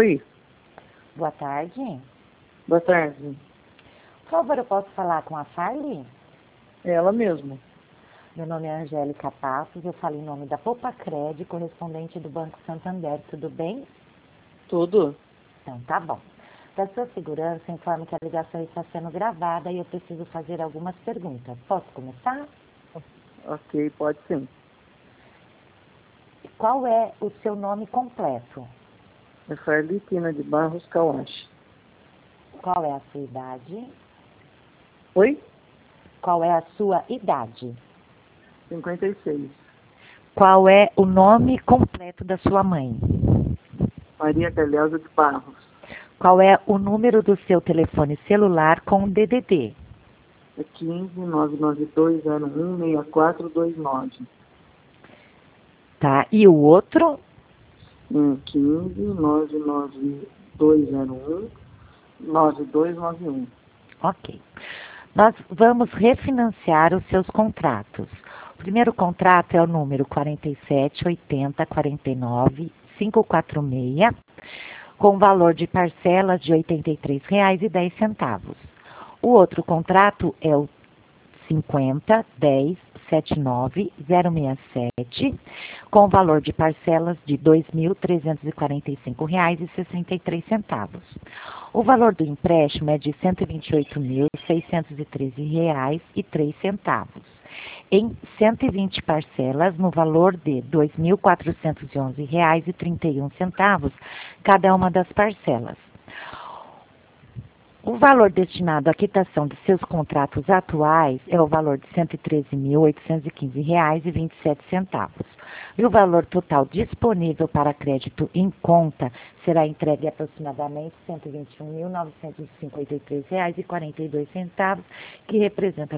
Oi, Boa tarde. boa tarde. Por favor, eu posso falar com a Farley? É ela mesmo. Meu nome é Angélica Passos, eu falo em nome da Popacred, correspondente do Banco Santander. Tudo bem? Tudo? Então, tá bom. Para sua segurança, informo que a ligação está sendo gravada e eu preciso fazer algumas perguntas. Posso começar? Ok, pode sim. Qual é o seu nome completo? É Farli Pina de Barros Kawashi. Qual é a sua idade? Oi? Qual é a sua idade? 56. Qual é o nome completo da sua mãe? Maria Galhosa de Barros. Qual é o número do seu telefone celular com DDD? É 15 992016429. Tá, e o outro? 15 992019291. Ok. Nós vamos refinanciar os seus contratos. O primeiro contrato é o número 4780499546, com valor de parcelas de R$ 83,10. O outro contrato é o 50107967, com valor de parcelas de R$ 2.345,63. O valor do empréstimo é de R$ 128.613,03, em 120 parcelas no valor de R$ 2.411,31, cada uma das parcelas. O valor destinado à quitação de seus contratos atuais é o valor de R$ 113.815,27. E o valor total disponível para crédito em conta será entregue aproximadamente R$ 121.953,42, que representa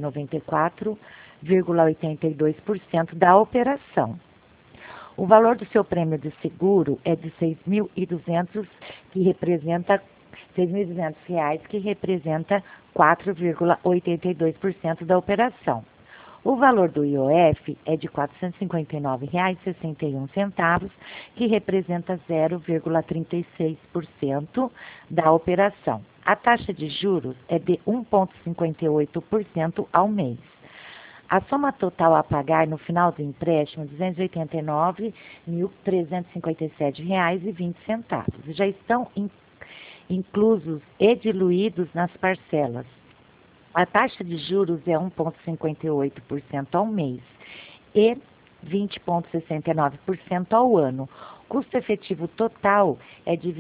94,82% da operação. O valor do seu prêmio de seguro é de R$ 6.200, que representa R$ 6.200, que representa 4,82% da operação. O valor do IOF é de R$ 459,61, que representa 0,36% da operação. A taxa de juros é de 1,58% ao mês. A soma total a pagar no final do empréstimo é R$ 289.357,20. Já estão inclusos e diluídos nas parcelas. A taxa de juros é 1,58% ao mês e 20,69% ao ano. O custo efetivo total é de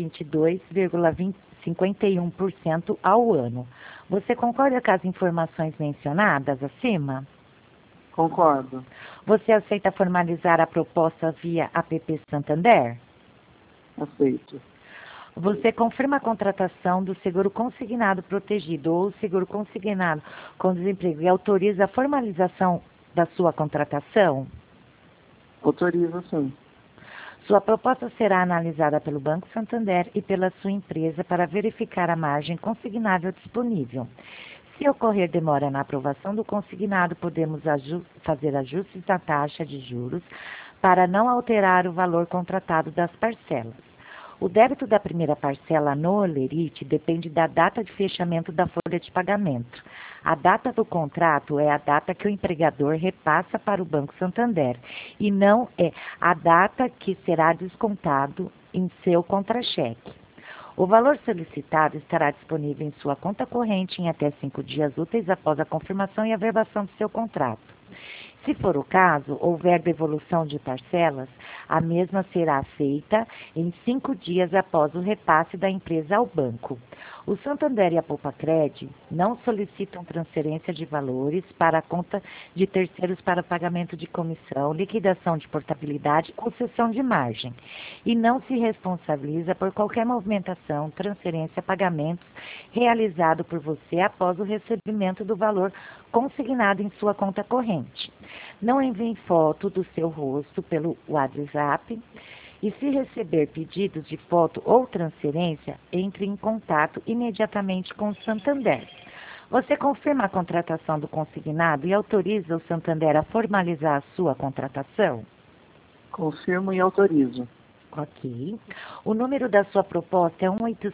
22,51% ao ano. Você concorda com as informações mencionadas acima? Concordo. Você aceita formalizar a proposta via APP Santander? Aceito. Você confirma a contratação do seguro consignado protegido ou seguro consignado com desemprego e autoriza a formalização da sua contratação? Autoriza sim. Sua proposta será analisada pelo Banco Santander e pela sua empresa para verificar a margem consignável disponível. Se ocorrer demora na aprovação do consignado, podemos fazer ajustes na taxa de juros para não alterar o valor contratado das parcelas. O débito da primeira parcela no Olerite depende da data de fechamento da folha de pagamento. A data do contrato é a data que o empregador repassa para o Banco Santander e não é a data que será descontado em seu contra-cheque. O valor solicitado estará disponível em sua conta corrente em até 5 dias úteis após a confirmação e averbação do seu contrato. Se for o caso, houver devolução de parcelas, a mesma será feita em 5 dias após o repasse da empresa ao banco. O Santander e a Popacred não solicitam transferência de valores para a conta de terceiros para pagamento de comissão, liquidação de portabilidade ou cessão de margem, e não se responsabiliza por qualquer movimentação, transferência, pagamentos realizado por você após o recebimento do valor consignado em sua conta corrente. Não envie foto do seu rosto pelo WhatsApp e, se receber pedidos de foto ou transferência, entre em contato imediatamente com o Santander. Você confirma a contratação do consignado e autoriza o Santander a formalizar a sua contratação? Confirmo e autorizo. Ok. O número da sua proposta é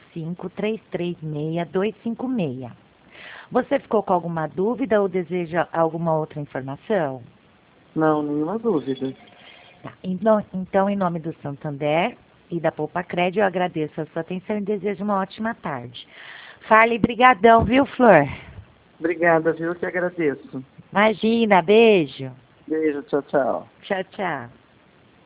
185-336-256. Você ficou com alguma dúvida ou deseja alguma outra informação? Não, nenhuma dúvida. Tá. Então, em nome do Santander e da Poupa Crédito, eu agradeço a sua atenção e desejo uma ótima tarde. Farley, brigadão, viu, Flor? Obrigada, viu? Eu que agradeço. Imagina, beijo. Beijo, tchau, tchau. Tchau, tchau.